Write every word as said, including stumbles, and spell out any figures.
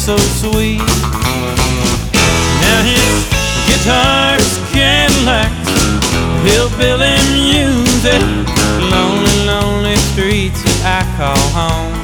so sweet. Now his guitar's Cadillacs, hillbilly music, lonely, lonely streets that I call home.